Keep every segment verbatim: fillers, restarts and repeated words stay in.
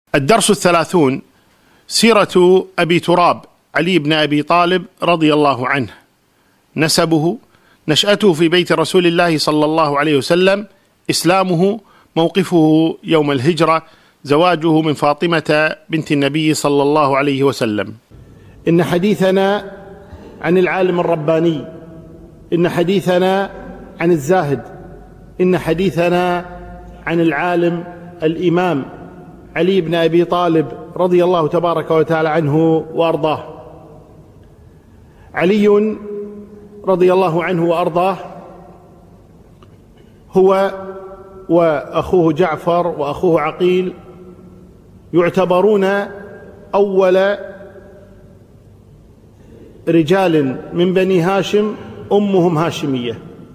الدرس الثلاثون: سيرة أبي تراب علي بن أبي طالب رضي الله عنه. نسبه: نشأته في بيت رسول الله صلى الله عليه وسلم، إسلامه، موقفه يوم الهجرة، زواجه من فاطمة بنت النبي صلى الله عليه وسلم. إن حديثنا عن العالم الرباني، إن حديثنا عن الزاهد، إن حديثنا عن العالم الإمام علي بن أبي طالب رضي الله تبارك وتعالى عنه وأرضاه. علي رضي الله عنه وأرضاه هو وأخوه جعفر وأخوه عقيل يعتبرون أول رجال من بني هاشم أمهم هاشمية،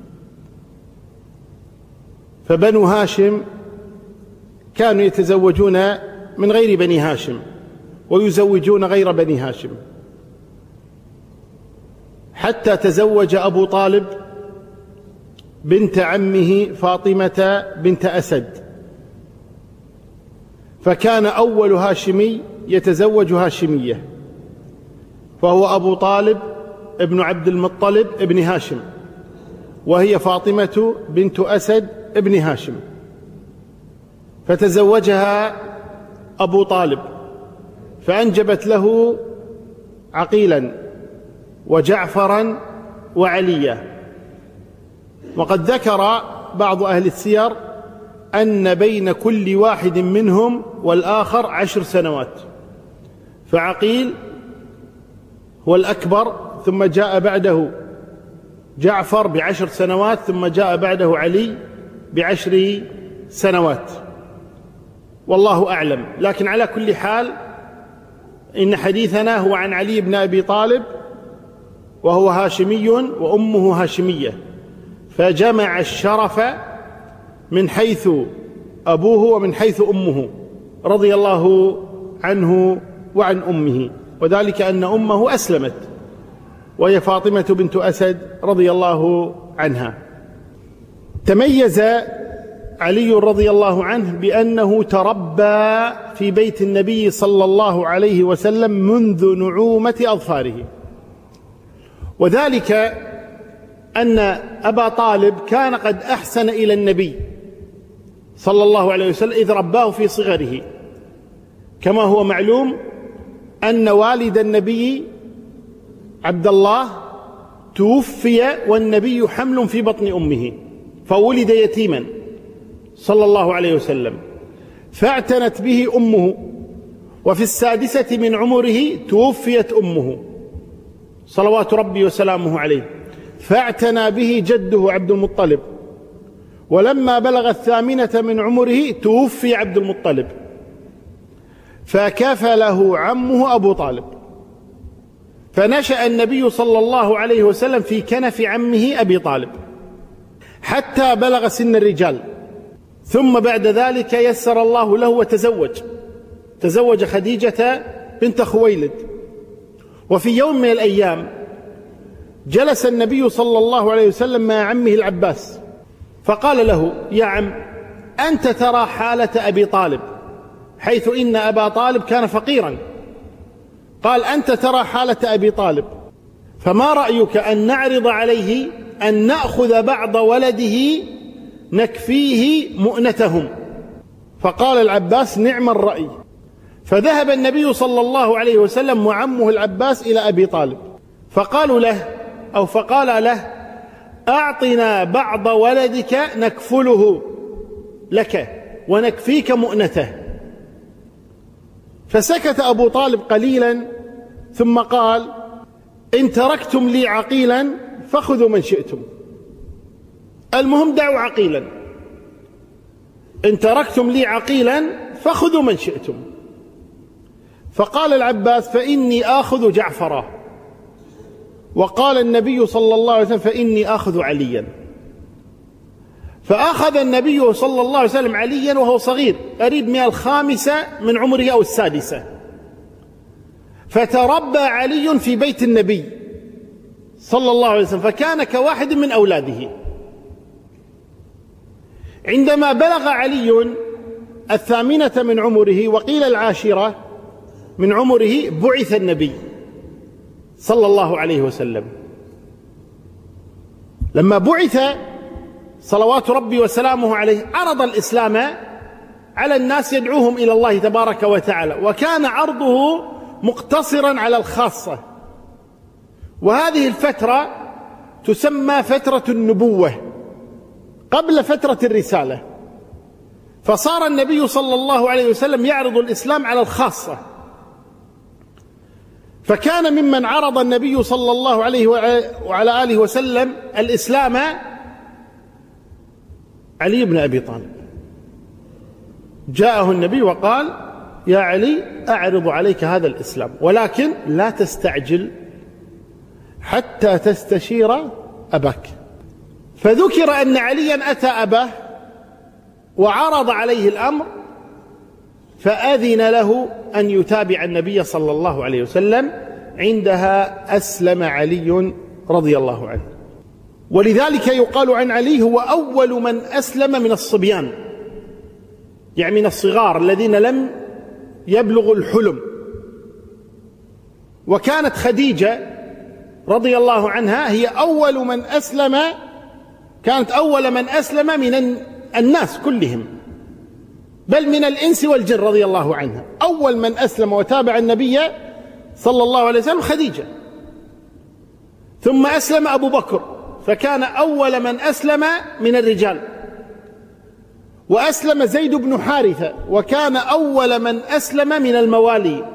فبنو هاشم كانوا يتزوجون من غير بني هاشم ويزوجون غير بني هاشم، حتى تزوج أبو طالب بنت عمه فاطمة بنت أسد، فكان أول هاشمي يتزوج هاشمية، فهو أبو طالب ابن عبد المطلب ابن هاشم، وهي فاطمة بنت أسد ابن هاشم، فتزوجها أبو طالب فأنجبت له عقيلا وجعفرا وعليا. وقد ذكر بعض أهل السير أن بين كل واحد منهم والآخر عشر سنوات، فعقيل هو الأكبر، ثم جاء بعده جعفر بعشر سنوات، ثم جاء بعده علي بعشر سنوات، والله أعلم. لكن على كل حال إن حديثنا هو عن علي بن أبي طالب، وهو هاشمي وأمه هاشمية، فجمع الشرف من حيث أبوه ومن حيث أمه رضي الله عنه وعن أمه، وذلك أن أمه أسلمت وهي فاطمة بنت أسد رضي الله عنها. تميز علي رضي الله عنه بأنه تربى في بيت النبي صلى الله عليه وسلم منذ نعومة أظفاره، وذلك أن أبا طالب كان قد أحسن إلى النبي صلى الله عليه وسلم إذ رباه في صغره، كما هو معلوم أن والد النبي عبد الله توفي والنبي حمل في بطن أمه، فولد يتيما صلى الله عليه وسلم، فاعتنت به أمه، وفي السادسة من عمره توفيت أمه صلوات ربي وسلامه عليه، فاعتنى به جده عبد المطلب، ولما بلغ الثامنة من عمره توفي عبد المطلب، فكفله عمه أبو طالب، فنشأ النبي صلى الله عليه وسلم في كنف عمه أبي طالب حتى بلغ سن الرجال، ثم بعد ذلك يسر الله له وتزوج تزوج خديجة بنت خويلد. وفي يوم من الأيام جلس النبي صلى الله عليه وسلم مع عمه العباس، فقال له: يا عم، أنت ترى حالة أبي طالب، حيث إن أبا طالب كان فقيرا، قال: أنت ترى حالة أبي طالب، فما رأيك أن نعرض عليه أن نأخذ بعض ولده نكفيه مؤنتهم؟ فقال العباس: نعم الرأي. فذهب النبي صلى الله عليه وسلم وعمه العباس إلى أبي طالب، فقالوا له أو فقال له: أعطنا بعض ولدك نكفله لك ونكفيك مؤنته. فسكت أبو طالب قليلا ثم قال: إن تركتم لي عقيلا فخذوا من شئتم، المهم دعوا عقيلا، إن تركتم لي عقيلا فخذوا من شئتم. فقال العباس: فإني آخذ جعفرا. وقال النبي صلى الله عليه وسلم: فإني آخذ عليا. فأخذ النبي صلى الله عليه وسلم عليا وهو صغير، قريب من الخامسة من عمره أو السادسة، فتربى علي في بيت النبي صلى الله عليه وسلم، فكان كواحد من أولاده. عندما بلغ علي الثامنة من عمره وقيل العاشرة من عمره بعث النبي صلى الله عليه وسلم. لما بعث صلوات ربي وسلامه عليه عرض الإسلام على الناس يدعوهم إلى الله تبارك وتعالى، وكان عرضه مقتصرا على الخاصة. وهذه الفترة تسمى فترة النبوة قبل فترة الرسالة، فصار النبي صلى الله عليه وسلم يعرض الإسلام على الخاصة. فكان ممن عرض النبي صلى الله عليه وعلى آله وسلم الإسلام علي بن أبي طالب. جاءه النبي وقال: يا علي أعرض عليك هذا الإسلام، ولكن لا تستعجل حتى تستشير أباك. فذكر أن عليا أتى أباه وعرض عليه الأمر، فأذن له أن يتابع النبي صلى الله عليه وسلم. عندها أسلم علي رضي الله عنه، ولذلك يقال عن علي هو أول من أسلم من الصبيان، يعني من الصغار الذين لم يبلغوا الحلم. وكانت خديجة رضي الله عنها هي أول من أسلم، كانت أول من أسلم من الناس كلهم، بل من الإنس والجن رضي الله عنها. أول من أسلم وتابع النبي صلى الله عليه وسلم خديجة، ثم أسلم أبو بكر فكان أول من أسلم من الرجال، وأسلم زيد بن حارثة وكان أول من أسلم من الموالي،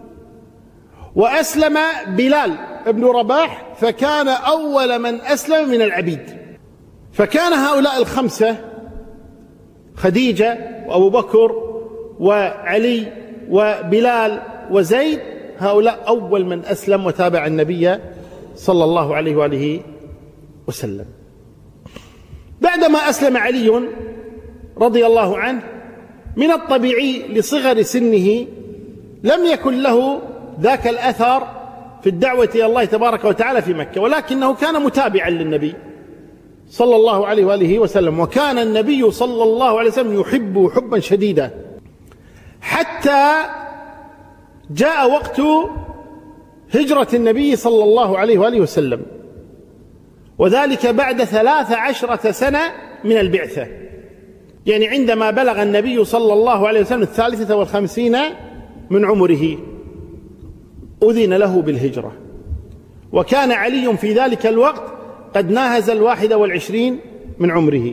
وأسلم بلال بن رباح فكان أول من أسلم من العبيد. فكان هؤلاء الخمسة خديجة وأبو بكر وعلي وبلال وزيد هؤلاء أول من أسلم وتابع النبي صلى الله عليه وآله وسلم. بعدما أسلم علي رضي الله عنه من الطبيعي لصغر سنه لم يكن له ذاك الأثر في الدعوة إلى الله تبارك وتعالى في مكة، ولكنه كان متابعا للنبي صلى الله عليه وآله وسلم، وكان النبي صلى الله عليه وسلم يحبه حبا شديدا، حتى جاء وقت هجرة النبي صلى الله عليه وآله وسلم، وذلك بعد ثلاث عشرة سنة من البعثة، يعني عندما بلغ النبي صلى الله عليه وسلم الثالثة والخمسين من عمره أذن له بالهجرة. وكان علي في ذلك الوقت قد ناهز الواحدة والعشرين من عمره،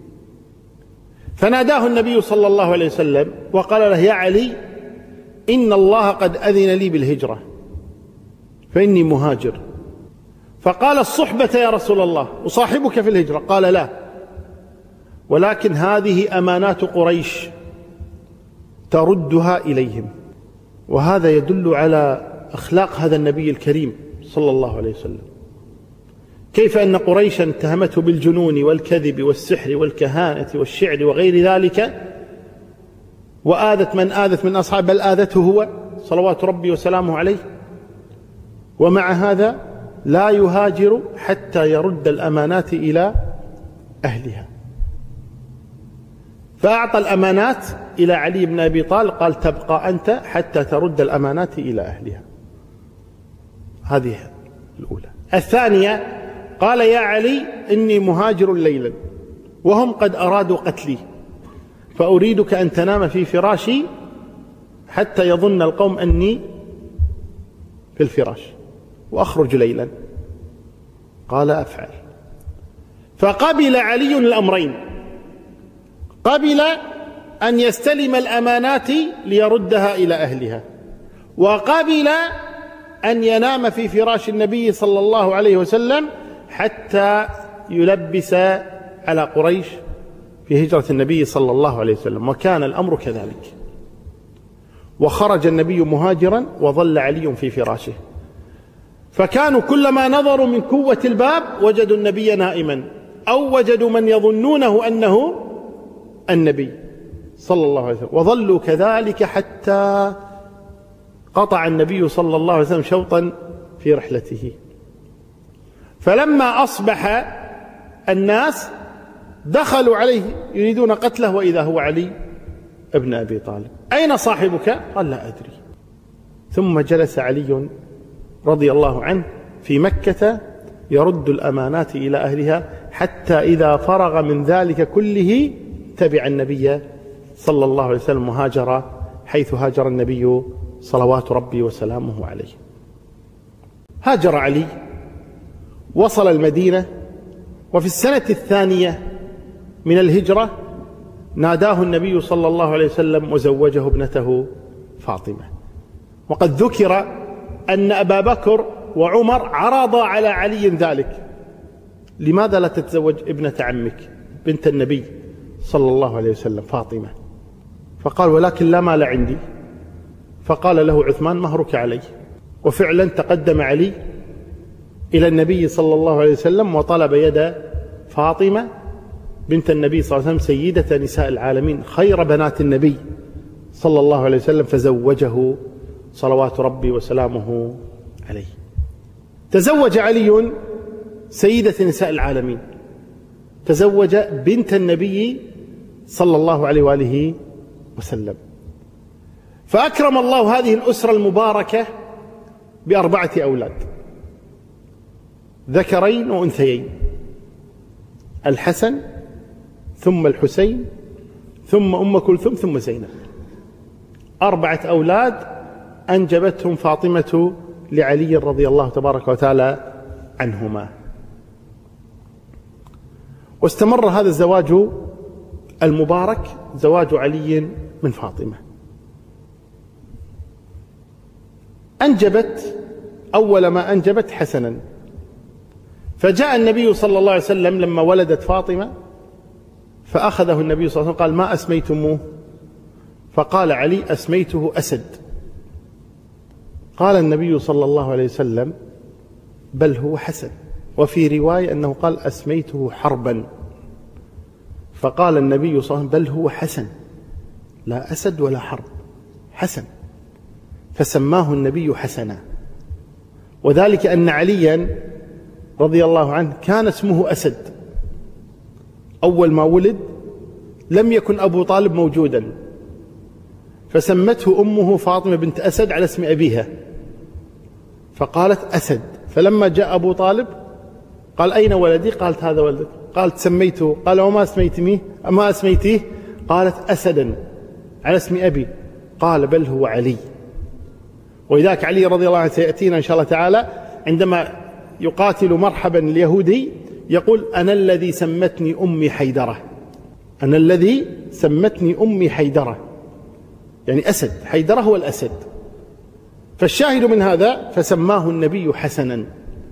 فناداه النبي صلى الله عليه وسلم وقال له: يا علي، إن الله قد أذن لي بالهجرة فإني مهاجر. فقال: الصحبة يا رسول الله، أصاحبك في الهجرة؟ قال: لا، ولكن هذه أمانات قريش تردها إليهم. وهذا يدل على أخلاق هذا النبي الكريم صلى الله عليه وسلم، كيف أن قريشا اتهمته بالجنون والكذب والسحر والكهانة والشعر وغير ذلك، وآذت من آذت من أصحاب، بل آذته هو صلوات ربي وسلامه عليه، ومع هذا لا يهاجر حتى يرد الأمانات إلى أهلها. فأعطى الأمانات إلى علي بن أبي طالب، قال: تبقى أنت حتى ترد الأمانات إلى أهلها. هذه الأولى. الثانية قال: يا علي، إني مهاجر ليلا وهم قد أرادوا قتلي، فأريدك أن تنام في فراشي حتى يظن القوم أني في الفراش وأخرج ليلا. قال: أفعل. فقبل علي الأمرين، قبل أن يستلم الأمانات ليردها إلى أهلها، وقبل أن ينام في فراش النبي صلى الله عليه وسلم حتى يلبس على قريش في هجرة النبي صلى الله عليه وسلم. وكان الأمر كذلك، وخرج النبي مهاجرا وظل علي في فراشه، فكانوا كلما نظروا من كوة الباب وجدوا النبي نائما، أو وجدوا من يظنونه أنه النبي صلى الله عليه وسلم، وظلوا كذلك حتى قطع النبي صلى الله عليه وسلم شوطا في رحلته. فلما أصبح الناس دخلوا عليه يريدون قتله، وإذا هو علي ابن أبي طالب. أين صاحبك؟ قال لا أدري. ثم جلس علي رضي الله عنه في مكة يرد الأمانات إلى أهلها، حتى إذا فرغ من ذلك كله تبع النبي صلى الله عليه وسلم وهاجر حيث هاجر النبي صلوات ربي وسلامه عليه. هاجر علي، وصل المدينة، وفي السنة الثانية من الهجرة ناداه النبي صلى الله عليه وسلم وزوجه ابنته فاطمة. وقد ذكر أن أبا بكر وعمر عرضا على علي ذلك: لماذا لا تتزوج ابنة عمك بنت النبي صلى الله عليه وسلم فاطمة؟ فقال: ولكن لا مال عندي. فقال له عثمان: مهرك علي. وفعلا تقدم علي إلى النبي صلى الله عليه وسلم وطلب يد فاطمة بنت النبي صلى الله عليه وسلم سيدة نساء العالمين، خير بنات النبي صلى الله عليه وسلم، فزوجه صلوات ربي وسلامه عليه. تزوج علي سيدة نساء العالمين، تزوج بنت النبي صلى الله عليه وآله وسلم. فأكرم الله هذه الأسرة المباركة بأربعة أولاد ذكرين وأنثيين: الحسن ثم الحسين ثم أم كلثوم ثم زينب. أربعة أولاد أنجبتهم فاطمة لعلي رضي الله تبارك وتعالى عنهما. واستمر هذا الزواج المبارك، زواج علي من فاطمة. أنجبت أول ما أنجبت حسنا، فجاء النبي صلى الله عليه وسلم لما ولدت فاطمة فأخذه النبي صلى الله عليه وسلم قال: ما أسميتموه؟ فقال علي: أسميته أسد. قال النبي صلى الله عليه وسلم: بل هو حسن. وفي رواية أنه قال: أسميته حربا. فقال النبي صلى الله عليه وسلم: بل هو حسن، لا أسد ولا حرب، حسن. فسماه النبي حسنا، وذلك أن عليا رضي الله عنه كان اسمه أسد. أول ما ولد لم يكن أبو طالب موجودا، فسمته أمه فاطمة بنت أسد على اسم أبيها، فقالت أسد. فلما جاء أبو طالب قال: أين ولدي؟ قالت: هذا ولدك. قالت: سميته. قال: وما اسميتميه؟ ما اسميتيه؟ قالت: أسدا على اسم أبي. قال: بل هو علي. ولذلك علي رضي الله عنه سيأتينا إن شاء الله تعالى عندما يقاتل مرحبا اليهودي يقول: أنا الذي سمتني أمي حيدرة، أنا الذي سمتني أمي حيدرة، يعني أسد. حيدرة هو الأسد. فالشاهد من هذا فسماه النبي حسنا.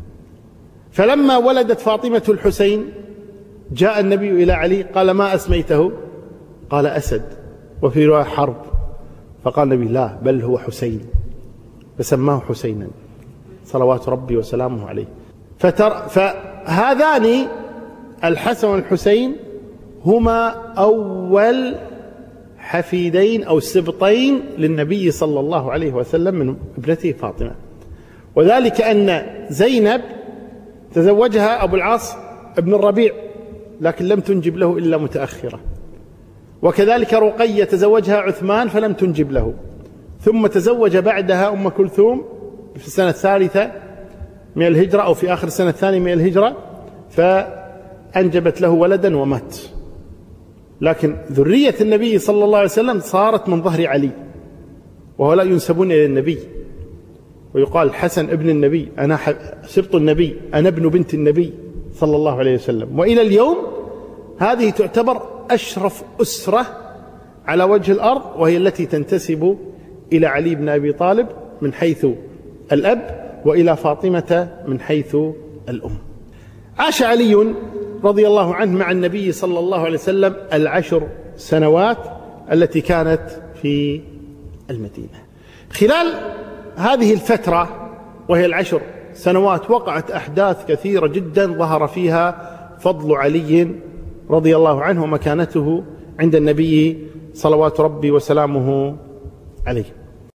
فلما ولدت فاطمة الحسين جاء النبي إلى علي قال: ما أسميته؟ قال: أسد. وفي رواية حرب. فقال النبي: لا، بل هو حسين. فسماه حسينا صلوات ربي وسلامه عليه. فتر... فهذان الحسن والحسين هما أول حفيدين أو سبطين للنبي صلى الله عليه وسلم من ابنته فاطمة. وذلك أن زينب تزوجها أبو العاص ابن الربيع، لكن لم تنجب له إلا متأخرة. وكذلك رقية تزوجها عثمان فلم تنجب له، ثم تزوج بعدها أم كلثوم في السنة الثالثة من الهجرة أو في آخر السنة الثانية من الهجرة، فأنجبت له ولدا ومات. لكن ذرية النبي صلى الله عليه وسلم صارت من ظهر علي، وهؤلاء ينسبون إلى النبي، ويقال الحسن ابن النبي، أنا سبط النبي، أنا ابن بنت النبي صلى الله عليه وسلم. وإلى اليوم هذه تعتبر أشرف أسرة على وجه الأرض، وهي التي تنتسب إلى علي بن أبي طالب من حيث الأب، وإلى فاطمة من حيث الأم. عاش علي رضي الله عنه مع النبي صلى الله عليه وسلم العشر سنوات التي كانت في المدينة. خلال هذه الفترة وهي العشر سنوات وقعت أحداث كثيرة جدا ظهر فيها فضل علي رضي الله عنه ومكانته عند النبي صلوات ربي وسلامه عليه.